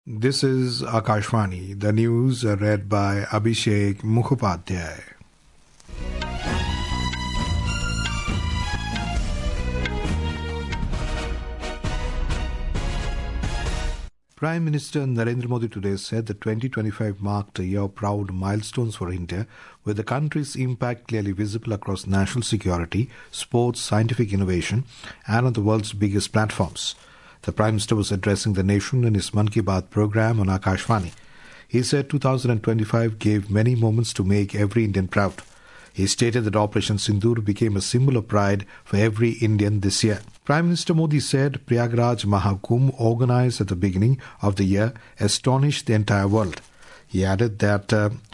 This is Akashvani. The news are read by Abhishek Mukhopadhyay. Prime Minister Narendra Modi today said that 2025 marked a year of proud milestones for India, with the country's impact clearly visible across national security, sports, scientific innovation, and on the world's biggest platforms. The Prime Minister was addressing the nation in his Mann Ki Baat program on Akashvani. He said 2025 gave many moments to make every Indian proud. He stated that Operation Sindoor became a symbol of pride for every Indian this year. Prime Minister Modi said Prayagraj Mahakumbh, organized at the beginning of the year, astonished the entire world. He added that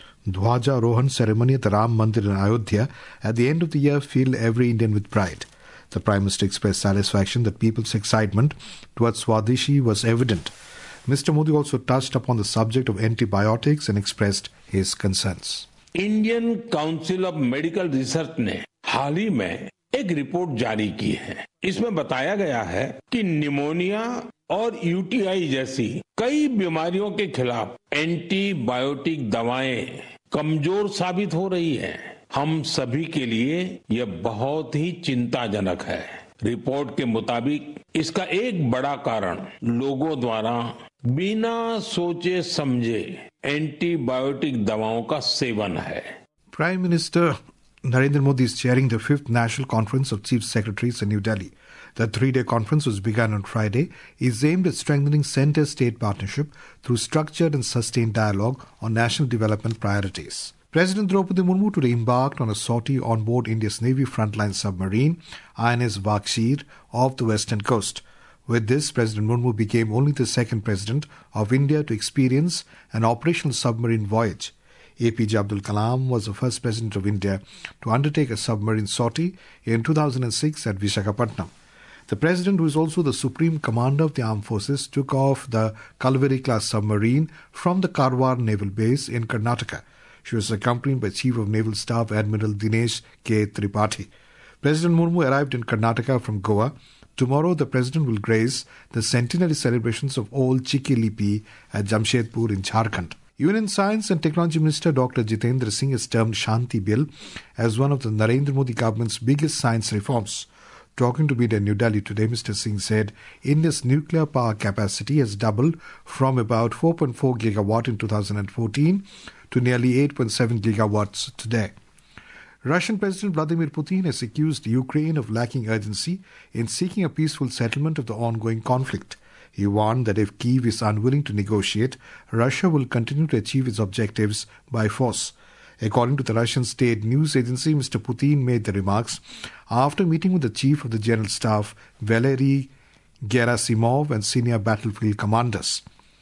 Dhwaja Rohan ceremony at the Ram Mandir in Ayodhya at the end of the year filled every Indian with pride. The Prime Minister expressed satisfaction that people's excitement towards Swadeshi was evident. Mr. Modi also touched upon the subject of antibiotics and expressed his concerns. Indian council of medical research ने हाल ही में एक report जारी की है। इसमें बताया गया है कि निमोनिया और यूटीआई जैसी कई बीमारियों के खिलाफ एंटीबायोटिक दवाएं कमजोर साबित हो रही हैं। हम सभी के लिए यह बहुत ही चिंताजनक है। रिपोर्ट के मुताबिक इसका एक बड़ा कारण लोगों द्वारा बिना सोचे समझे एंटीबायोटिक दवाओं का सेवन है। Prime Minister Narendra Modi is chairing the 5th National Conference of Chief Secretaries in New Delhi. The 3-day conference was begun on Friday, is aimed at strengthening center-state partnership through structured and sustained dialogue on national development priorities. President Draupadi Murmu today embarked on a sortie on board India's Navy frontline submarine, INS Vakshir, off the western coast. With this, President Murmu became only the second president of India to experience an operational submarine voyage. APJ Abdul Kalam was the first president of India to undertake a submarine sortie in 2006 at Visakhapatnam. The president, who is also the supreme commander of the armed forces, took off the Kalvari-class submarine from the Karwar naval base in Karnataka. She was accompanied by Chief of Naval Staff Admiral Dinesh K. Tripathi. President Murmu arrived in Karnataka from Goa. Tomorrow, the president will grace the centenary celebrations of Old Chiki Lipi at Jamshedpur in Jharkhand. Union Science and Technology Minister Dr. Jitendra Singh has termed Shanti Bill as one of the Narendra Modi government's biggest science reforms. Talking to media in New Delhi today, Mr. Singh said India's nuclear power capacity has doubled from about 4.4 gigawatt in 2014 to nearly 8.7 gigawatts today. Russian President Vladimir Putin has accused Ukraine of lacking urgency in seeking a peaceful settlement of the ongoing conflict. He warned that if Kyiv is unwilling to negotiate, Russia will continue to achieve its objectives by force. According to the Russian state news agency, Mr. Putin made the remarks after meeting with the chief of the general staff, Valery Gerasimov, and senior battlefield commanders.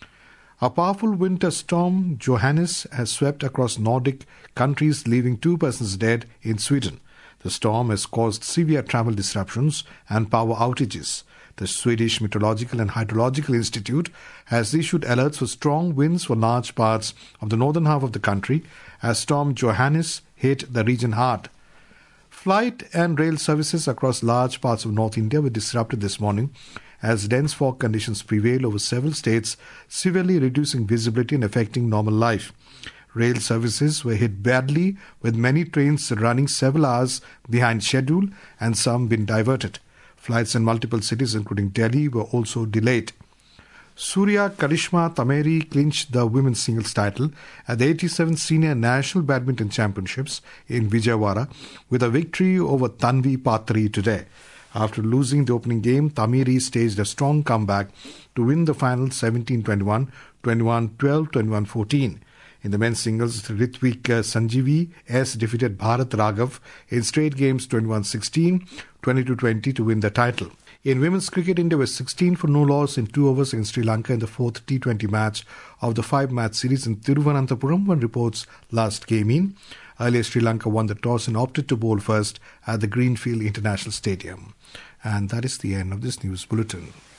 A powerful winter storm, Johannes, has swept across Nordic countries, leaving 2 persons dead in Sweden. The storm has caused severe travel disruptions and power outages. The Swedish Meteorological and Hydrological Institute has issued alerts for strong winds for large parts of the northern half of the country as Storm Johannes hit the region hard. Flight and rail services across large parts of North India were disrupted this morning as dense fog conditions prevail over several states, severely reducing visibility and affecting normal life. Rail services were hit badly, with many trains running several hours behind schedule and some been diverted. Flights in multiple cities, including Delhi, were also delayed. Surya Karishma Tameri clinched the women's singles title at the 87th Senior National Badminton Championships in Vijayawada with a victory over Tanvi Patri today. After losing the opening game, Tameri staged a strong comeback to win the final 17-21, 21-12, 21-14. In the men's singles, Ritvik Sanjeevi S defeated Bharat Raghav in straight games 21-16, 22-20 to win the title. In women's cricket, India was 16 for no loss in 2 overs against Sri Lanka in the 4th T20 match of the 5-match series in Thiruvananthapuram, when reports last came in. Earlier, Sri Lanka won the toss and opted to bowl first at the Greenfield International Stadium. And that is the end of this news bulletin.